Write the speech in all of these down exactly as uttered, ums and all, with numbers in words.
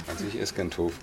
Also ich esse gern Tofu.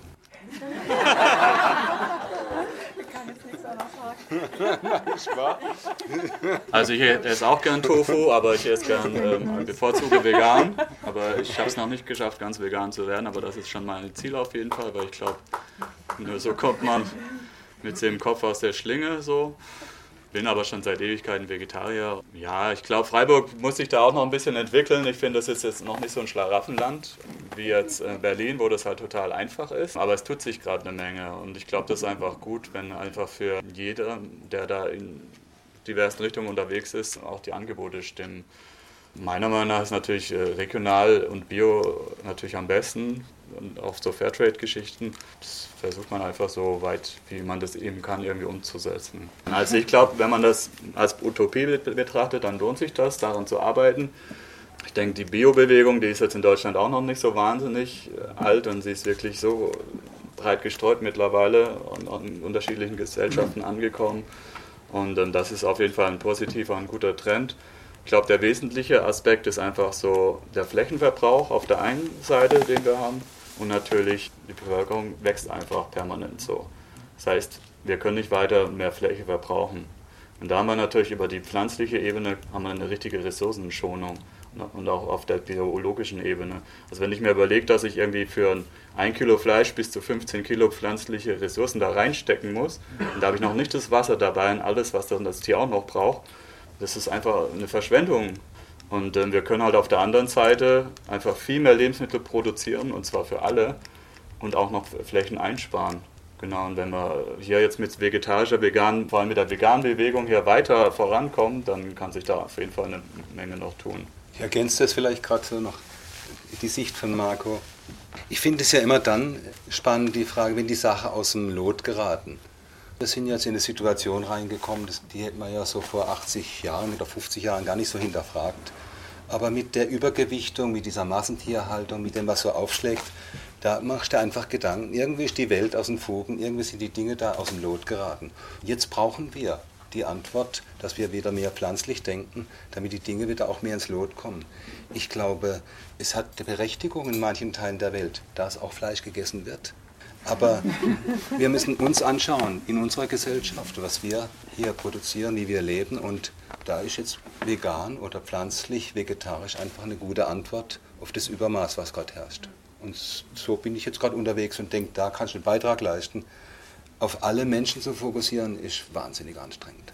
Ich kann jetzt nichts anderes sagen. Nicht wahr? Also ich esse auch gern Tofu, aber ich esse gern, ähm, bevorzuge vegan. Aber ich habe es noch nicht geschafft, ganz vegan zu werden. Aber das ist schon mein Ziel auf jeden Fall, weil ich glaube, nur so kommt man mit dem Kopf aus der Schlinge so. Bin aber schon seit Ewigkeiten Vegetarier. Ja, ich glaube, Freiburg muss sich da auch noch ein bisschen entwickeln. Ich finde, das ist jetzt noch nicht so ein Schlaraffenland wie jetzt Berlin, wo das halt total einfach ist. Aber es tut sich gerade eine Menge und ich glaube, das ist einfach gut, wenn einfach für jeder, der da in diversen Richtungen unterwegs ist, auch die Angebote stimmen. Meiner Meinung nach ist natürlich regional und bio natürlich am besten. Und auch so Fairtrade-Geschichten, das versucht man einfach so weit, wie man das eben kann, irgendwie umzusetzen. Also ich glaube, wenn man das als Utopie betrachtet, dann lohnt sich das, daran zu arbeiten. Ich denke, die Bio-Bewegung, die ist jetzt in Deutschland auch noch nicht so wahnsinnig alt und sie ist wirklich so breit gestreut mittlerweile und in unterschiedlichen Gesellschaften angekommen. Und ähm, das ist auf jeden Fall ein positiver und guter Trend. Ich glaube, der wesentliche Aspekt ist einfach so der Flächenverbrauch auf der einen Seite, den wir haben. Und natürlich, die Bevölkerung wächst einfach permanent so. Das heißt, wir können nicht weiter mehr Fläche verbrauchen. Und da haben wir natürlich über die pflanzliche Ebene haben wir eine richtige Ressourcenschonung und auch auf der biologischen Ebene. Also wenn ich mir überlege, dass ich irgendwie für ein Kilo Fleisch bis zu fünfzehn Kilo pflanzliche Ressourcen da reinstecken muss, und da habe ich noch nicht das Wasser dabei und alles, was dann das Tier auch noch braucht, das ist einfach eine Verschwendung. Und äh, wir können halt auf der anderen Seite einfach viel mehr Lebensmittel produzieren, und zwar für alle, und auch noch Flächen einsparen. Genau, und wenn wir hier jetzt mit vegetarischer, vegan, vor allem mit der veganen Bewegung hier weiter vorankommen, dann kann sich da auf jeden Fall eine Menge noch tun. Ich ergänze das vielleicht gerade so noch, die Sicht von Marco. Ich finde es ja immer dann spannend, die Frage, wenn die Sache aus dem Lot geraten. Wir sind jetzt in eine Situation reingekommen, die hätten wir ja so vor achtzig Jahren oder fünfzig Jahren gar nicht so hinterfragt. Aber mit der Übergewichtung, mit dieser Massentierhaltung, mit dem, was so aufschlägt, da machst du einfach Gedanken. Irgendwie ist die Welt aus den Fugen, irgendwie sind die Dinge da aus dem Lot geraten. Jetzt brauchen wir die Antwort, dass wir wieder mehr pflanzlich denken, damit die Dinge wieder auch mehr ins Lot kommen. Ich glaube, es hat eine Berechtigung in manchen Teilen der Welt, dass auch Fleisch gegessen wird. Aber wir müssen uns anschauen, in unserer Gesellschaft, was wir hier produzieren, wie wir leben. Und da ist jetzt vegan oder pflanzlich, vegetarisch einfach eine gute Antwort auf das Übermaß, was gerade herrscht. Und so bin ich jetzt gerade unterwegs und denke, da kannst du einen Beitrag leisten. Auf alle Menschen zu fokussieren, ist wahnsinnig anstrengend.